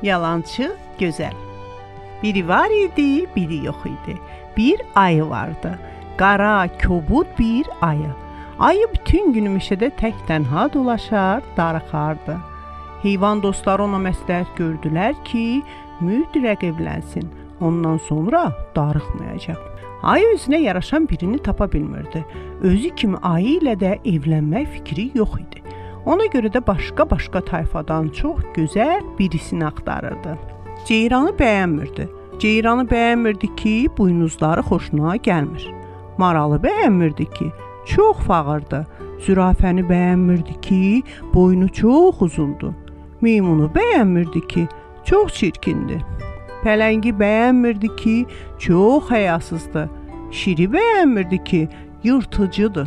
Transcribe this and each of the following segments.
Yalançı gözəl. Biri var idi, biri yox idi. Bir ayı vardı. Qara, kobud bir ayı. Ayı bütün günü meşədə tək-tənha dolaşar, darıxardı. Heyvan dostları ona məsləhət gördülər ki, mütləq evlənsin. Ondan sonra darıxmayacaq. Ayı özünə yaraşan birini tapa bilmirdi. Özü kimi ayı ilə də evlənmək fikri yox idi. Ona görə də başqa tayfadan çox gözəl birisini axtarırdı. Ceyranı bəyənmirdi. Ceyranı bəyənmirdi ki, buynuzları xoşuna gəlmir. Maralı bəyənmirdi ki, çox fağırdı. Zürafəni bəyənmirdi ki, boynu çox uzundur. Meymunu bəyənmirdi ki, çox çirkindir. Pələngi bəyənmirdi ki, çox həyasızdır. Şiri bəyənmirdi ki, yırtıcıdır.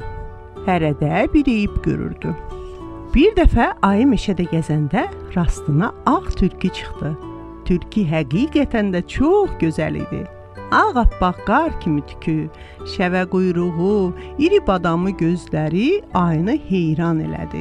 Hərədə bir eyib görürdü. Bir dəfə ayı meşədə gəzəndə rastına ağ tülkü çıxdı. Tülkü həqiqətən də çox gözəl idi. Ağappaq qar kimi tükü, şəvə quyruğu, iri badamı gözləri ayını heyran elədi.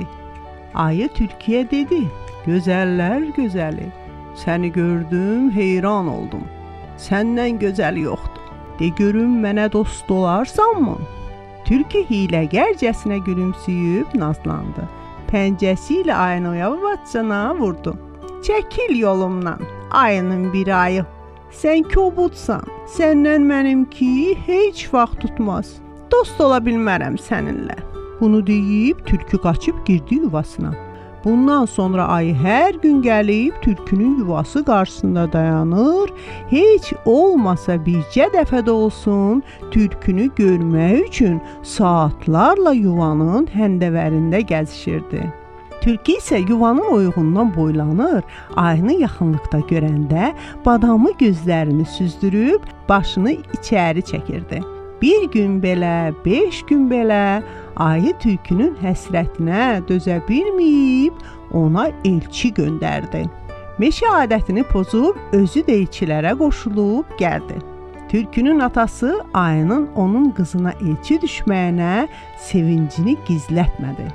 Ayı tülküyə dedi: "Gözəllər gözəli, səni gördüm, heyran oldum. Səndən gözəl yoxdur. De görüm mənə dost olarsanmı?" Tülkü hiyləgərcəsinə gülümsüyüb nazlandı. Pəncəsi ilə ayını yavaşcana vurdu. "Çəkil yolumdan, ayının bir ayı. Sən kobudsan, səndən mənimki heç vaxt tutmaz. Dost ola bilmərəm səninlə." Bunu deyib tülkü qaçıb girdi yuvasına. Bundan sonra ayı hər gün gəlib tülkünün yuvası qarşısında dayanır, heç olmasa bircə dəfə də olsun tülkünü görmək üçün saatlarla yuvanın həndəvərində gəzişirdi. Tülkü isə yuvanın oyuğundan boylanır, ayını yaxınlıqda görəndə badamı gözlərini süzdürüb başını içəri çəkirdi. Bir gün belə, 5 gün belə ayı tülkünün həsrətinə dözə bilməyib ona elçi göndərdi. Meşə adətini pozub özü də elçilərə qoşulub gəldi. Tülkünün atası ayının onun qızına elçi düşməyinə sevincini gizlətmədi.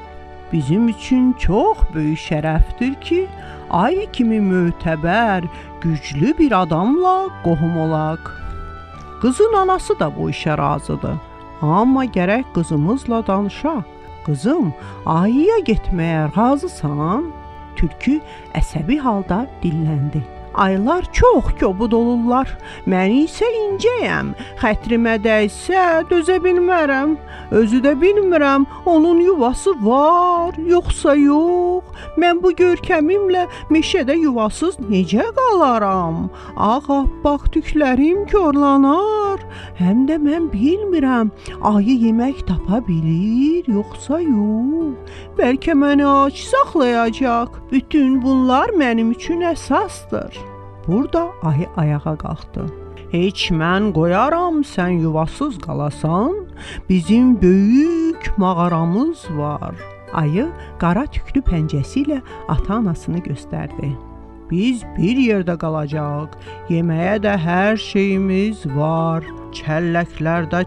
"Bizim üçün çox böyük şərəfdir ki, ayı kimi mötəbər, güclü bir adamla qohum olaq. Qızın anası da bu işə razıdır. Amma gərək qızımızla danışaq. Qızım, ayıya getməyə razısan?" Tülkü əsəbi halda dilləndi. "Ayılar çox kobud olurlar. Mən isə incəyəm. Xətrimə dəysə dözə bilmərəm. Özü də bilmirəm, onun yuvası var, yoxsa yox. Mən bu görkəmimlə meşədə yuvasız necə qalaram? Ağappaq tüklərim korlanar. Həm də mən bilmirəm, ayı yemək tapa bilir, yoxsa yox. Bəlkə məni ac saxlayacaq. Bütün bunlar mənim üçün əsasdır." Burada ayı ayağa qalxdı. "Heç mən qoyaram sən yuvasız qalasan? Bizim böyük mağaramız var." Ayı qara tüklü pəncəsi ilə ata-anasını göstərdi. "Biz bir yerdə qalacaq. Yeməyə də hər şeyimiz var. Kəlləklərdə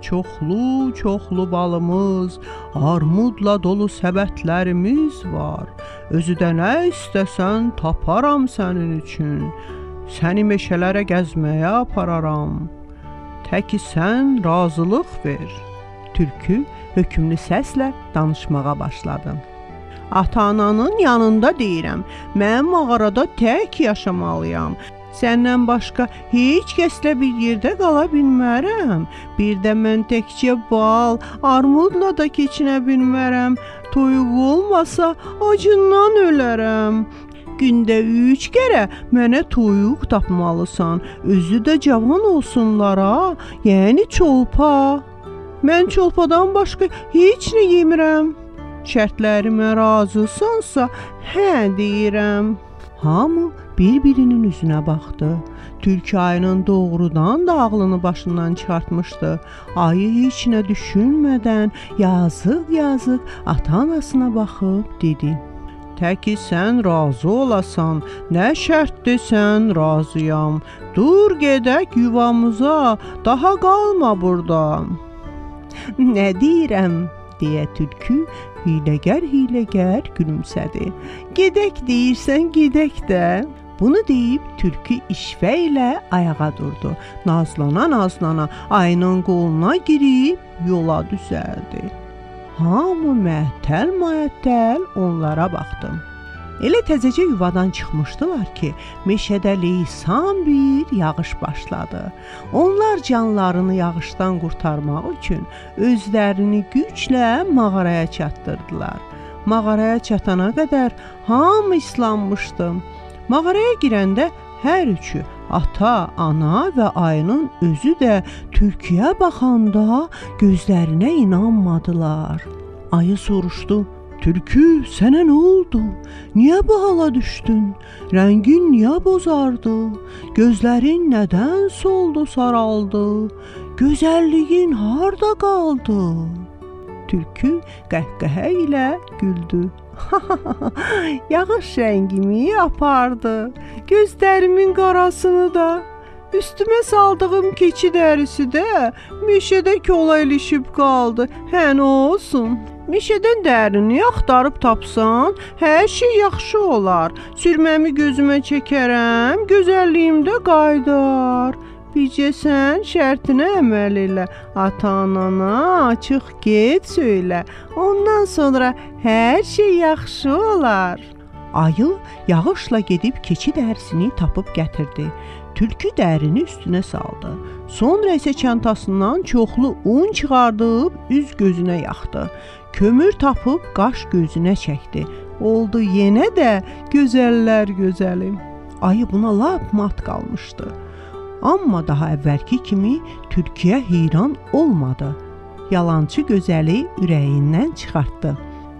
çoxlu balımız, armudla dolu səbətlərimiz var. Özü də nə istəsən taparam sənin üçün. Səni meşələrə gəzməyə apararam. Təki sən razılıq ver." Tülkü hökümlü səslə danışmağa başladı. "Ata-ananın yanında deyirəm. Mən mağarada tək yaşamalıyam. Səndən başqa heç kəslə bir yerdə qala bilmərəm. Bir də mən təkcə bal, armudla da keçinə bilmərəm. Toyuq olmasa acından ölərəm. Gündə 3 kərə mənə toyuq tapmalısan. Özü də cavan olsunlara, yəni çolpa. Mən çolpadan başqa heç nə yemirəm. Şərtlərimə razısansa, hə deyirəm." Hamı bir-birinin üzünə baxdı. Tülkü ayının doğrudan da ağlını başından çıxartmışdı. Ayı heç nə düşünmədən yazıq ata-anasına baxıb dedi: "Təki sən razı olasan, nə şərt desən razıyam. Dur gedək yuvamıza, daha qalma burada." "Nə deyirəm?" deyə tülkü hiyləgər gülümsədi. "Gedək deyirsən, gedək də. Bunu deyib tülkü işvə ilə ayağa durdu. Nazlana-nazlana ayının qoluna girib yola düzəldi. Hamı məəttəl-məəttəl onlara baxdı. Elə təzəcə yuvadan çıxmışdılar ki, meşədə leysan bir yağış başladı. Onlar canlarını yağışdan qurtarmaq üçün özlərini güclə mağaraya çatdırdılar. Mağaraya çatana qədər hamı islanmışdı. Mağaraya girəndə hər üçü, ata, ana və ayının özü də tülküyə baxanda gözlərinə inanmadılar. Ayı soruşdu: "Tülkü, sənə nə oldu? Niyə bu hala düşdün? Rəngin niyə bozardı? Gözlərin nədən soldu, saraldı? Gözəlliyin harda qaldı?" Tülkü qəhqəhə ilə güldü. "Yağış rəngimi apardı, gözlərimin qarasını da, üstümə saldığım keçi dərisi də meşədə kola ilişib qaldı. Hə, nə olsun? Meşədən dərini axtarıb tapsan, hər şey yaxşı olar. Sürməmi gözümə çəkərəm, gözəlliyim də qaydar. Bircə sən şərtinə əməl elə, ata-anana açıq get söylə, ondan sonra hər şey yaxşı olar." Ayı yağışla gedib keçi dərisini tapıb gətirdi. Tülkü dərini üstünə saldı. Sonra isə çantasından çoxlu un çıxardıb üz gözünə yaxdı. Kömür tapıb qaş gözünə çəkdi. Oldu yenə də gözəllər gözəli. Ayı buna lap mat qalmışdı. Amma daha əvvəlki kimi tülküyə heyran olmadı. Yalançı gözəli ürəyindən çıxartdı.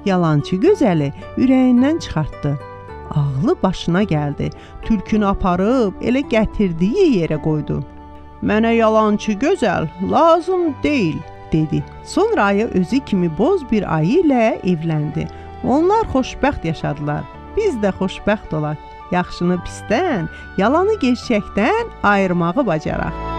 Ağlı başına gəldi. Tülkünü aparıb elə gətirdiyi yerə qoydu. "Mənə yalançı gözəl lazım deyil," dedi. Sonra ayı özü kimi boz bir ayı ilə evləndi. Onlar xoşbəxt yaşadılar. Biz də xoşbəxt olaq. Yaxşını pisdən, yalanı gerçəkdən ayırmağı bacaraq.